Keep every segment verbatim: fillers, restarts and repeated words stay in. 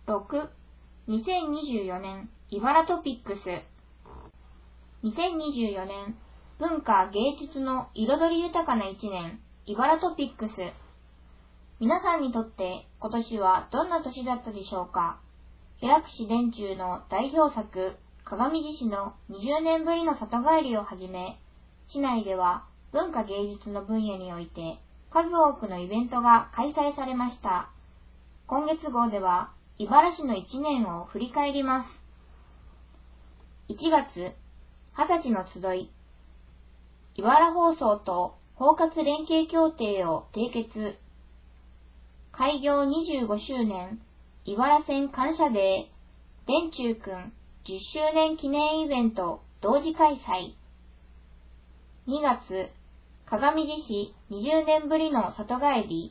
ろく、にせんにじゅうよねん茨トピックス。にせんにじゅうよねん文化芸術の彩り豊かないちねん茨トピックス。皆さんにとって今年はどんな年だったでしょうか。平櫛田中の代表作鏡獅子のにじゅうねんぶりの里帰りをはじめ、市内では文化芸術の分野において数多くのイベントが開催されました。今月号では茨市のいちねんを振り返ります。いちがつ、はたちの集い。茨放送と包括連携協定を締結。開業にじゅうごしゅうねん茨線感謝デー、田中くんじゅっしゅうねん記念イベント同時開催。にがつ、鏡獅子にじゅうねんぶりの里帰り。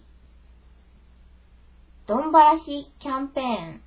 どんばらしキャンペーン。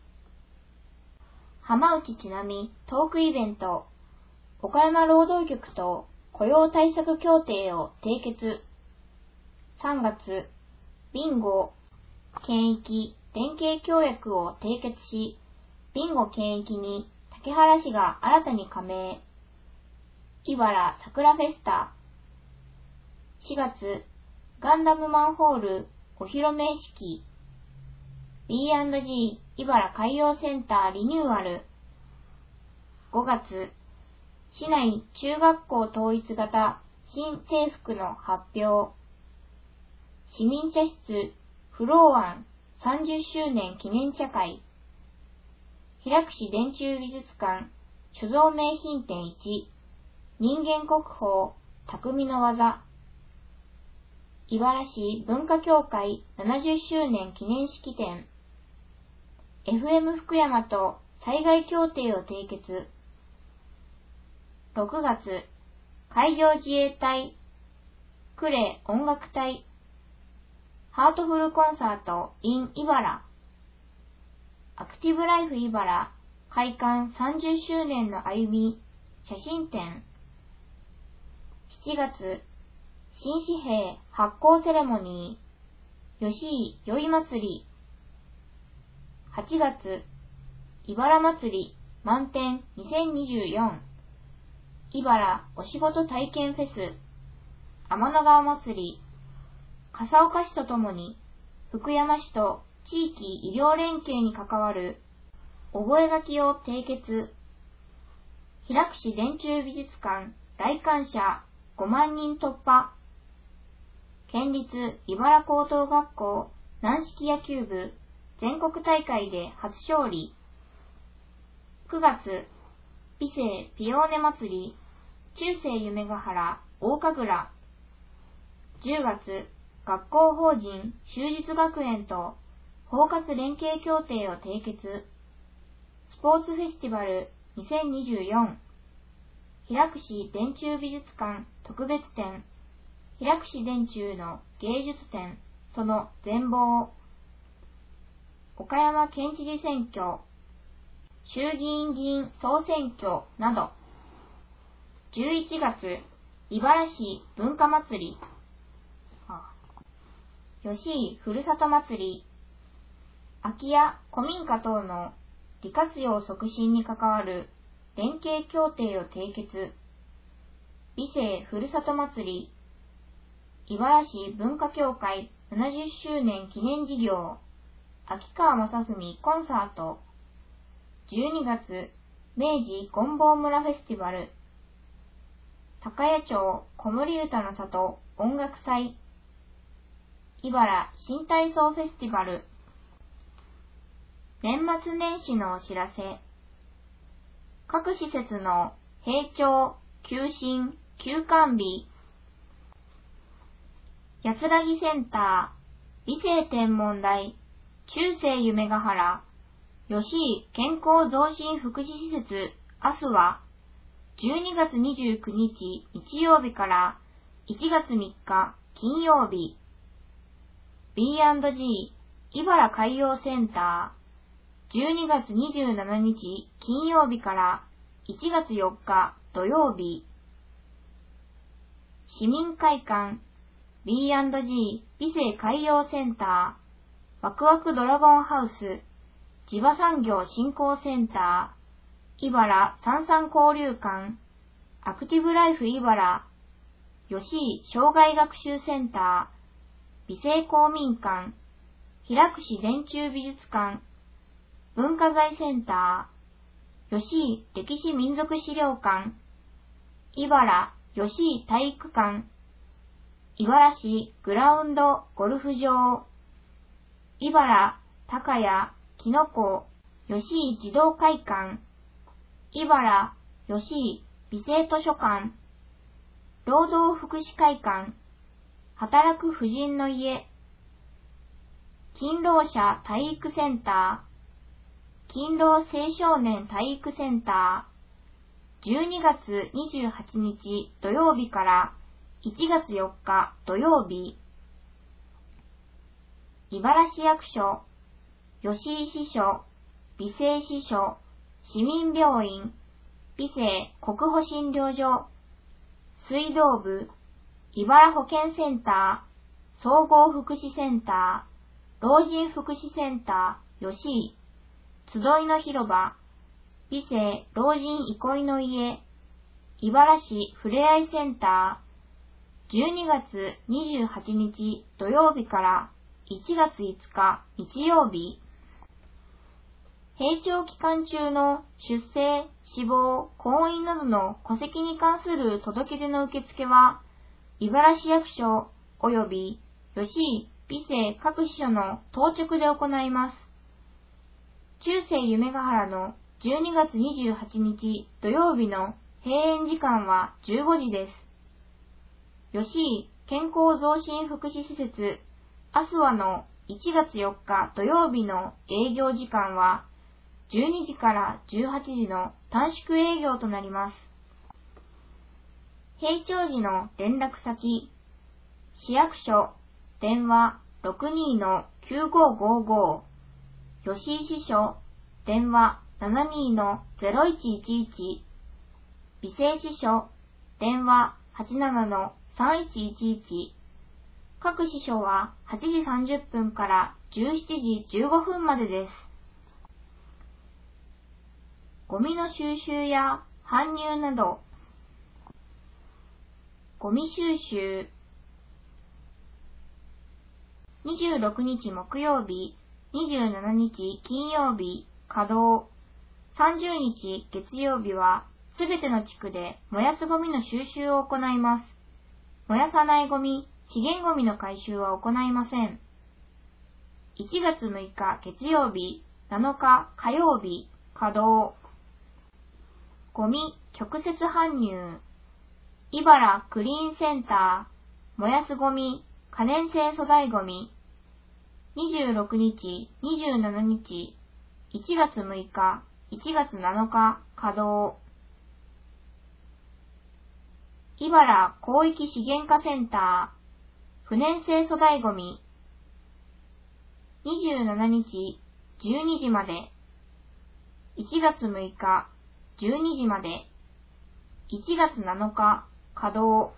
浜内ちなみトークイベント。岡山労働局と雇用対策協定を締結。さんがつ、ビンゴ県域連携協約を締結し、ビンゴ県域に竹原市が新たに加盟。茨桜フェスタ。しがつ、ガンダムマンホールお披露目式。ビーアンドジー 茨海洋センターリニューアル。ごがつ、市内中学校統一型新制服の発表。市民茶室フローアンさんじゅっしゅうねん記念茶会。平櫛田中美術館所蔵名品展いち、人間国宝匠の技。茨市文化協会ななじゅっしゅうねん記念式典。エフエム 福山と災害協定を締結。ろくがつ、海上自衛隊呉音楽隊ハートフルコンサート in 茨。アクティブライフ茨開館さんじゅっしゅうねんの歩み写真展。しちがつ、新紙幣発行セレモニー吉井宵祭り。はちがつ、茨祭り満点にせんにじゅうよん茨お仕事体験フェス天の川祭り。笠岡市とともに福山市と地域医療連携に関わる覚書を締結。平櫛田中美術館来館者ごまんにん突破。県立茨高等学校軟式野球部全国大会で初勝利。くがつ、美生ピオーネ祭り中世夢ヶ原大神楽。じゅうがつ、学校法人修実学園と包括連携協定を締結。スポーツフェスティバルにせんにじゅうよん平櫛田中美術館特別展平櫛田中の芸術展その全貌。岡山県知事選挙衆議院議員総選挙など。じゅういちがつ、茨市文化祭り吉井ふるさと祭り。空き家古民家等の利活用促進に関わる連携協定を締結。美生ふるさと祭り。茨市文化協会ななじゅっしゅうねん記念事業秋川正文コンサート。じゅうにがつ、明治権坊村フェスティバル。高谷町子守歌の里音楽祭。茨新体操フェスティバル。年末年始のお知らせ。各施設の閉庁、休診、休館日。安らぎセンター、美生天文台、中世夢ヶ原、吉井健康増進福祉施設、明日は、じゅうにがつにじゅうくにち日曜日からいちがつみっか金曜日。ビーアンドジー 茨海洋センター、じゅうにがつにじゅうしちにち金曜日からいちがつよっか土曜日。市民会館 ビーアンドジー 美生海洋センターワクワクドラゴンハウス地場産業振興センター、茨さんさん交流館、アクティブライフ茨、吉井障害学習センター、美生公民館、平櫛電柱美術館、文化財センター、吉井歴史民族資料館、茨吉井体育館、茨市グラウンドゴルフ場、茨高谷きのこ吉井児童会館、茨吉井美生図書館、労働福祉会館、働く婦人の家、勤労者体育センター、勤労青少年体育センター、じゅうにがつにじゅうはちにち土曜日からいちがつよっか土曜日、茨市役所、吉井支所、美生支所、市民病院、美生国保診療所、水道部、茨保健センター、総合福祉センター、老人福祉センター、吉井、集いの広場、美生老人憩いの家、茨市ふれあいセンター、じゅうにがつにじゅうはちにち土曜日からいちがついつか日曜日、閉庁期間中の出生、死亡、婚姻などの戸籍に関する届け出の受付は、茨市役所及び吉井美生各支所の当直で行います。中世夢ヶ原のじゅうにがつにじゅうはちにち土曜日の閉園時間はじゅうごじです。吉井健康増進福祉施設アスワのいちがつよっか土曜日の営業時間はじゅうにじからじゅうはちじの短縮営業となります。閉庁時の連絡先、市役所、電話 ろくにーのきゅうごごご、吉井支所、電話 ななにーのゼロいちいちいち、美生支所、電話 はちななのさんいちいちいち、各支所ははちじさんじゅっぷんからじゅうしちじじゅうごふんまでです。ゴミの収集や搬入など、ゴミ収集、にじゅうろくにち木曜日、にじゅうしちにち金曜日、稼働、さんじゅうにち月曜日は、すべての地区で燃やすゴミの収集を行います。燃やさないゴミ、資源ゴミの回収は行いません。いちがつむいか月曜日、なのか火曜日、稼働。ゴミ直接搬入。茨クリーンセンター、燃やすゴミ、可燃性粗大ゴミ。にじゅうろくにち、にじゅうしちにち、いちがつむいか、いちがつなのか、稼働。茨広域資源課センター、不燃性粗大ゴミ。にじゅうしちにち、じゅうにじまで。いちがつむいか、じゅうにじまで。いちがつなのか、稼働。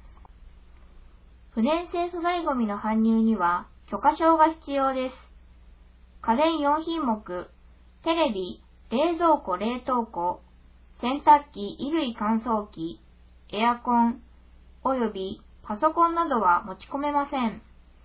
不燃性粗大ゴミの搬入には許可証が必要です。家電よんひんもく、テレビ、冷蔵庫冷凍庫、洗濯機衣類乾燥機、エアコン、およびパソコンなどは持ち込めません。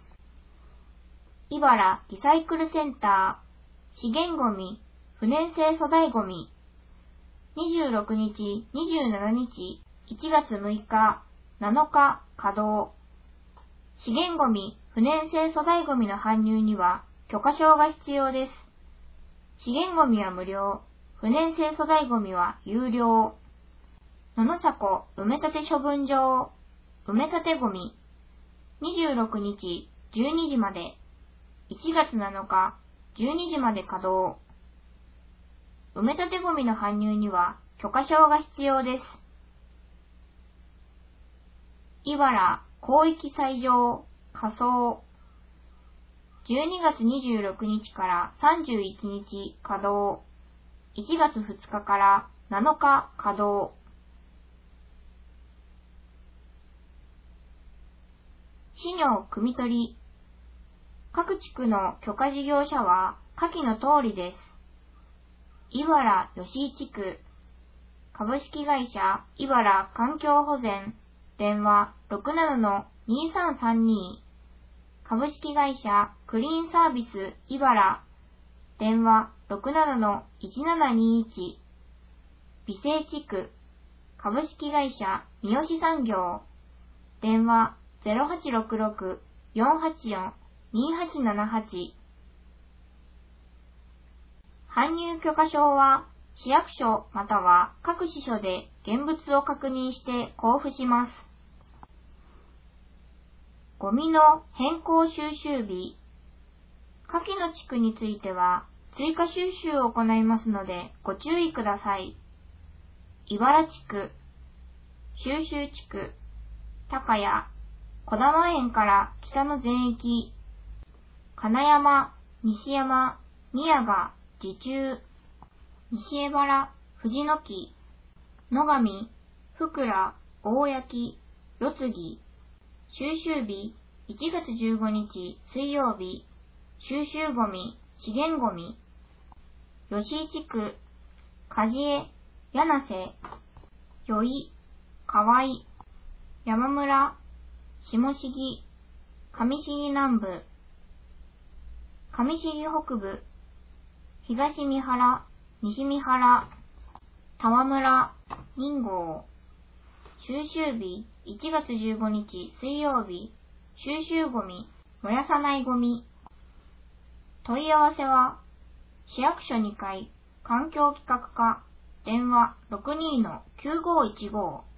茨リサイクルセンター、資源ゴミ、不燃性粗大ゴミ。にじゅうろくにち、にじゅうしちにち、いちがつむいか、なのか、稼働。資源ゴミ、不燃性粗大ゴミの搬入には許可証が必要です。資源ゴミは無料、不燃性粗大ゴミは有料。野々迫埋め立て処分場、埋め立てゴミ。にじゅうろくにち、じゅうにじまで。いちがつなのか、じゅうにじまで稼働。埋め立てゴミの搬入には許可証が必要です。茨広域斎場、仮装。じゅうにがつにじゅうろくにちからさんじゅういちにち稼働。いちがつふつかからなのか稼働。飼料汲み取り。各地区の許可事業者は下記の通りです。 茨吉井地区、株式会社茨環境保全、電話 ろくななのにさんさんに、株式会社クリーンサービス茨、電話 ろくななのいちななにいち、美西地区、株式会社三好産業、電話 ゼロはちろくろく よんはちよん にはちななはち。搬入許可証は市役所または各支所で現物を確認して交付します。ゴミの変更収集日。下記の地区については追加収集を行いますのでご注意ください。茨地区、収集地区、高谷、児玉園から北の全域、金山、西山、宮賀、自中、西江原、藤の木、野上、福良、大焼、四つ木、収集日いちがつじゅうごにち水曜日、収集ゴミ、資源ゴミ、吉井地区、梶江、柳瀬、余井、河合、山村、下重、上重南部、上重北部、東三原、西三原、田和村、任郷、収集日いちがつじゅうごにち水曜日、収集ゴミ、燃やさないゴミ。問い合わせは、市役所にかい、環境企画課、電話 ろくにのきゅうごいちご。